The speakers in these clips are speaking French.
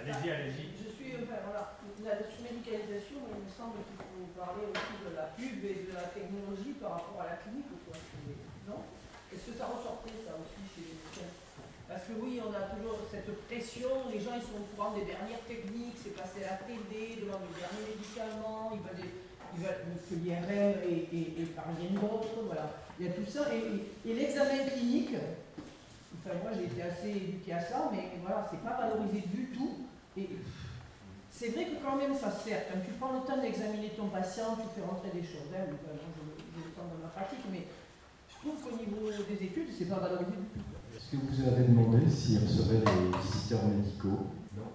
Allez-y, allez-y. Je suis, enfin voilà, la surmédicalisation, il me semble qu'il faut parler aussi de la pub et de la technologie par rapport à la clinique, quoi. Non? Est-ce que ça ressortait ça aussi chez les médecins? Parce que oui, on a toujours cette pression, les gens ils sont au courant des dernières techniques, c'est passé à la télé, devant les derniers médicaments, ils veulent que l'IRM et par rien d'autre, voilà. Il y a tout ça, et l'examen clinique, enfin moi j'ai été assez éduquée à ça, mais voilà, c'est pas valorisé du tout. Et c'est vrai que quand même ça sert, quand tu prends le temps d'examiner ton patient, tu fais rentrer des choses, hein, moi, je le sens dans ma pratique, mais je trouve qu'au niveau des études, c'est pas valorisé du tout. Est-ce que vous avez demandé s'ils recevaient les visiteurs médicaux? Non.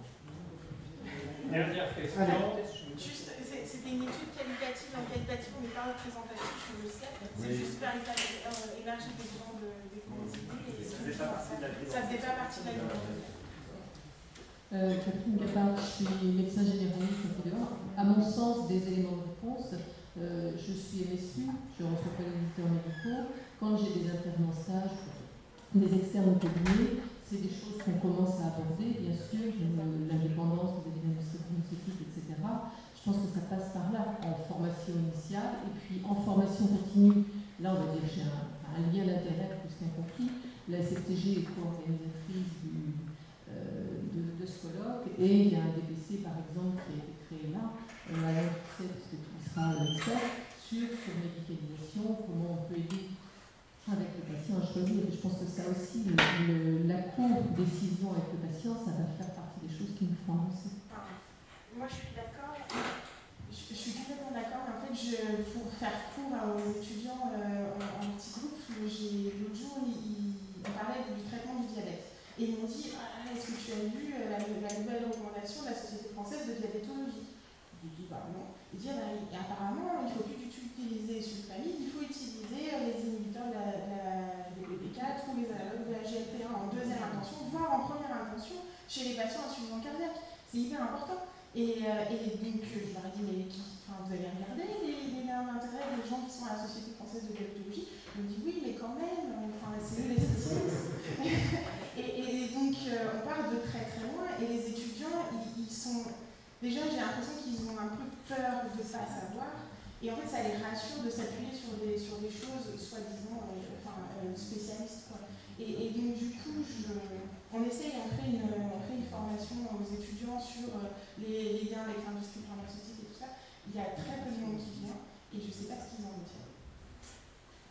Dernière question. Juste, c'était une étude qualitative. En qualitative, on n'est pas représentatif, je le sais. C'est juste faire élargir des gens des idées. Et ça faisait pas partie de la demande. Catherine Gabard, je suis médecin généraliste au Fédéral. À mon sens, des éléments de réponse, je suis MSU, je reçois pas les visiteurs médicaux. Quand j'ai des internes en stage, des externes au cabinet, c'est des choses qu'on commence à aborder, bien sûr, l'indépendance des administrations pharmaceutiques, etc. Je pense que ça passe par là, en formation initiale, et puis en formation continue. Là, on va dire que j'ai un lien d'intérêt plus qu'un conflit. La SFTG est co-organisatrice de ce colloque, et il y a un DPC, par exemple, qui a été créé là, Alain Tousset, parce que tu seras l'expert, sur médicalisation, comment on peut aider avec le patient à choisir. Et je pense que ça aussi, la co-décision avec le patient, ça va faire partie des choses qui nous font avancer. Moi, je suis d'accord. Je suis complètement d'accord. En fait, pour faire court aux étudiants en petit groupe, l'autre jour, on parlait du traitement du diabète. Et ils m'ont dit, est-ce que tu as vu la nouvelle recommandation de la Société française de diabétologie? J'ai dit, bah non. Il dit, apparemment, il ne faut plus du tout utiliser sulfamide, il faut utiliser les inhibiteurs des BPK ou les analogues de la GLP-1 en deuxième intention, voire en première intention chez les patients à insuffisance cardiaque. C'est hyper important. Et donc, je leur ai dit, mais vous avez regardé les liens d'intérêt des gens qui sont à la Société française de diabétologie? Ils m'ont dit, oui, mais quand même, c'est eux les spécialistes. Et donc, on part de très très loin, et les étudiants, ils sont... Déjà, j'ai l'impression qu'ils ont un peu peur de ne pas savoir, et en fait, ça les rassure de s'appuyer sur des choses soi-disant spécialistes, quoi. Et donc, du coup, on essaye, on fait une formation aux étudiants sur les liens avec l'industrie pharmaceutique et tout ça. Il y a très peu de monde qui vient, et je ne sais pas ce qu'ils en retirent.